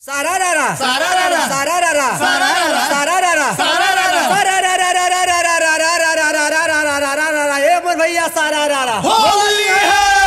सारारारा सारारारा सारारारा सारारारा सारारारा सारारारा सारारारा ए बोल भैया सारारारा होली है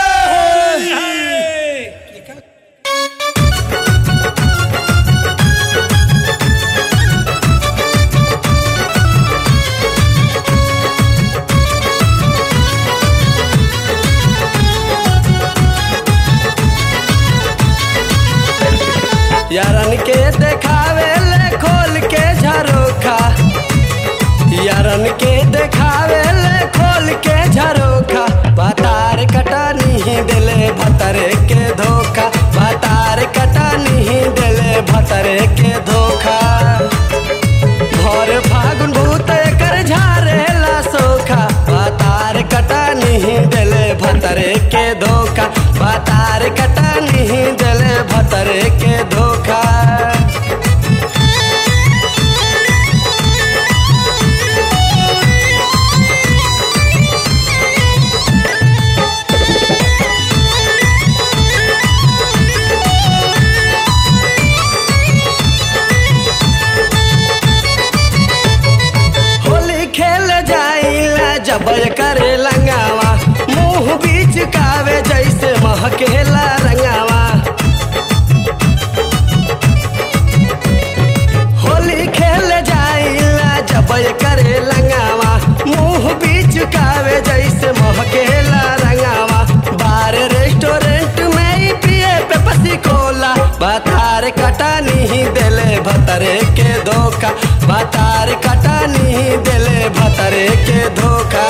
यारन के देखावे ले खोल के झरोखा यारन के देखावे ले खोल के झरोखा बतार कटा नहीं दिले भतरे के धोखा बतार कटा नहीं दिले भतरे के धोखा भोर फागुन भूत कर झारेला सोखा बतार कटा नहीं दिले भतरे के धोखा बतार कटा नहीं दिले भतरे के धोखा होली खेल जाइला जब करे लंगावा मुंह बीच कावे जैसे महकेला रंगावा होली खेल जाइला जब करे लंगावा मुंह बीच कावे जैसे महकेला रंगावा बार रेस्टोरेंट में ही पिए पे पसी कोला बतार कटा नहीं दिले भतरे के धोखा बतार कटा नहीं दिले भतरे के धोखा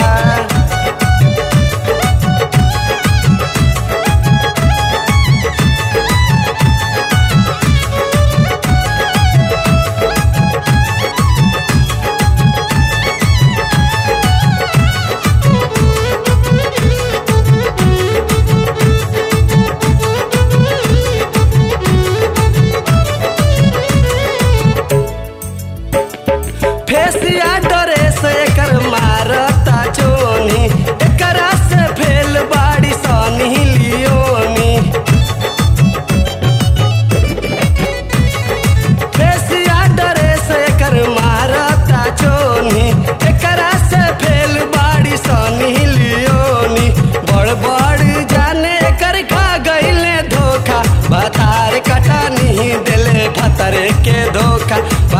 फेसिया ड्रेस एकर मारता चोनी एकरा से फेल बाड़ी सनी लियोनी फेसिया ड्रेस एकर मारता चोनी एकरा से फेल बाड़ी सनी लियोनी बड़ बड़ जाने कर खा गईले धोखा बतार कटा नहीं दिले भतरे के धोखा